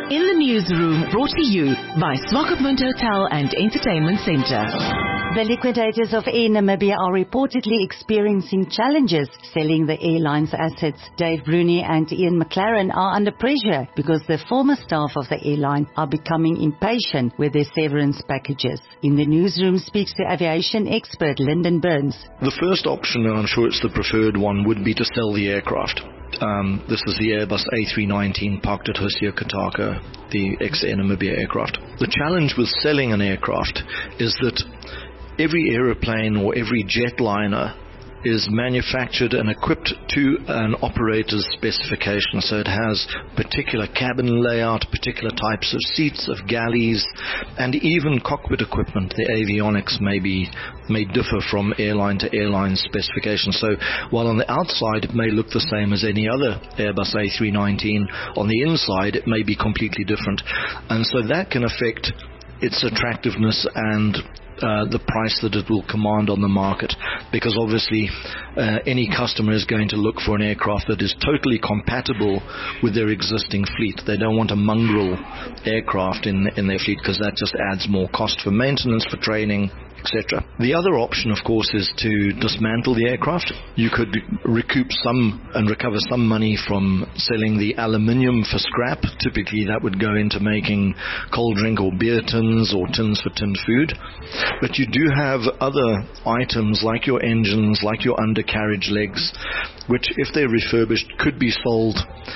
In the newsroom, brought to you by Swakopmund Hotel and Entertainment Centre. The liquidators of Air Namibia are reportedly experiencing challenges selling the airline's assets. Dave Bruni and Ian McLaren are under pressure because the former staff of the airline are becoming impatient with their severance packages. In the newsroom speaks to aviation expert Lyndon Burns. The first option, and I'm sure it's the preferred one, would be to sell the aircraft. This is the Airbus A319 parked at Hosea Kataka, the ex-Air Namibia aircraft. The challenge with selling an aircraft is that every aeroplane or every jetliner is manufactured and equipped to an operator's specification. So it has particular cabin layout, particular types of seats, of galleys, and even cockpit equipment. The avionics may differ from airline to airline specification. So while on the outside it may look the same as any other Airbus A319, on the inside it may be completely different. And so that can affect its attractiveness and the price that it will command on the market, because obviously any customer is going to look for an aircraft that is totally compatible with their existing fleet. They don't want a mongrel aircraft in their fleet, because that just adds more cost for maintenance, for training, etc. The other option, of course, is to dismantle the aircraft. You could recoup some and recover some money from selling the aluminium for scrap. Typically that would go into making cold drink or beer tins or tins for tinned food. But you do have other items like your engines, like your undercarriage legs, which if they're refurbished could be sold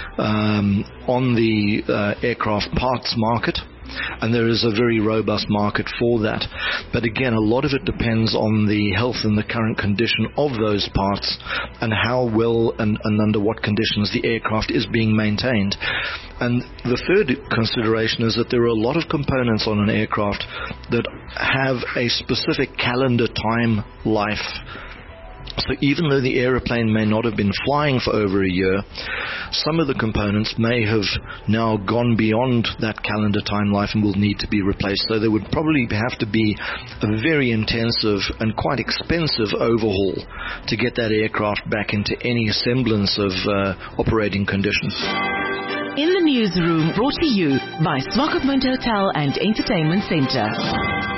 on the aircraft parts market. And there is a very robust market for that. But again, a lot of it depends on the health and the current condition of those parts and how well and under what conditions the aircraft is being maintained. And the third consideration is that there are a lot of components on an aircraft that have a specific calendar time life. So even though the aeroplane may not have been flying for over a year, some of the components may have now gone beyond that calendar time life and will need to be replaced. So there would probably have to be a very intensive and quite expensive overhaul to get that aircraft back into any semblance of operating condition. In the newsroom, brought to you by Swakopmund Hotel and Entertainment Centre.